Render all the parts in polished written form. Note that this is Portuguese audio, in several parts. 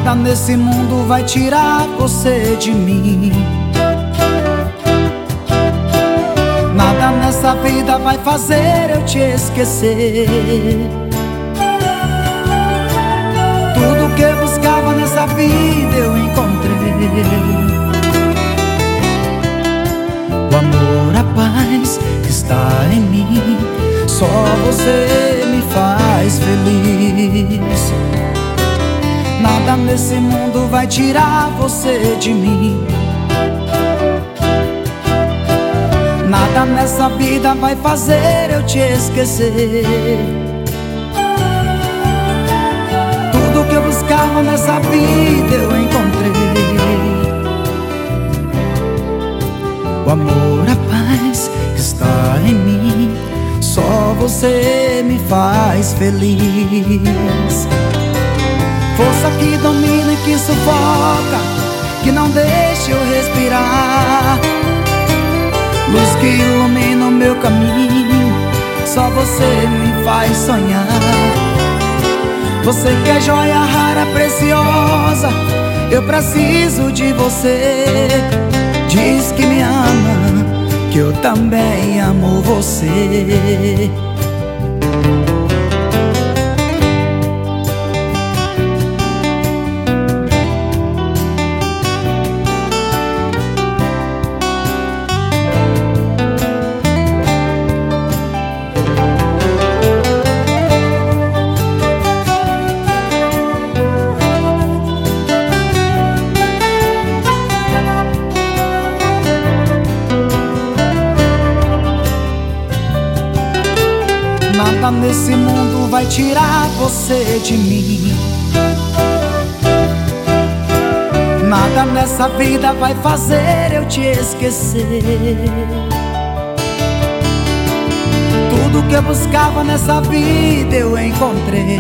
Nada nesse mundo vai tirar você de mim. Nada nessa vida vai fazer eu te esquecer. Tudo que eu buscava nessa vida eu encontrei. O amor, a paz que está em mim, só você me faz feliz. Nada nesse mundo vai tirar você de mim. Nada nessa vida vai fazer eu te esquecer. Tudo que eu buscava nessa vida eu encontrei. O amor, a paz que está em mim, só você me faz feliz. Força que domina e que sufoca, que não deixa eu respirar. Luz que ilumina o meu caminho, só você me faz sonhar. Você que é joia rara, preciosa, eu preciso de você. Diz que me ama, que eu também amo você. Nada nesse mundo vai tirar você de mim. Nada nessa vida vai fazer eu te esquecer. Tudo que eu buscava nessa vida eu encontrei.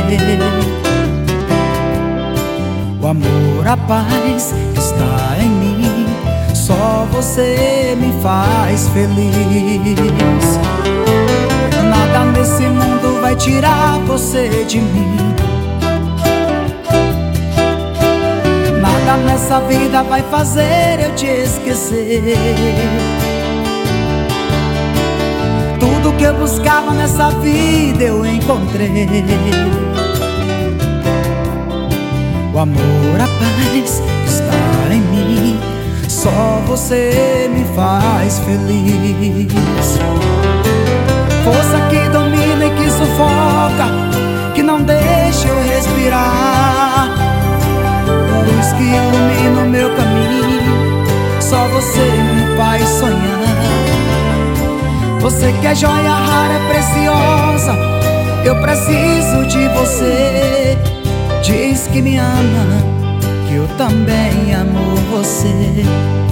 O amor, a paz que está em mim, só você me faz feliz. Nada nesse mundo vai tirar você de mim. Nada nessa vida vai fazer eu te esquecer. Tudo que eu buscava nessa vida eu encontrei. O amor, a paz que está em mim, só você me faz feliz. Força que domina e que sufoca, que não deixa eu respirar. Luz que ilumina o meu caminho, só você me faz sonhar. Você que é joia rara, preciosa, eu preciso de você. Diz que me ama, que eu também amo você.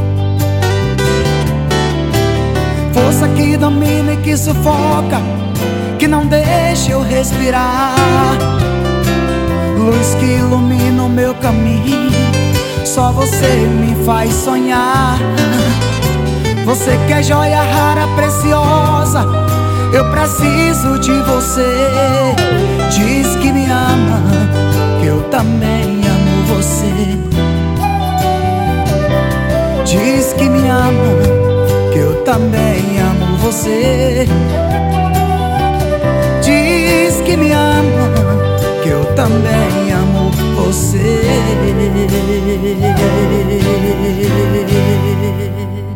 Força que domina e que sufoca, que não deixa eu respirar. Luz que ilumina o meu caminho, só você me faz sonhar. Você que é joia rara, preciosa, eu preciso de você. Diz que me ama, que eu também amo você. Diz que me ama, que eu também amo você. Diz que me ama, que eu também amo você.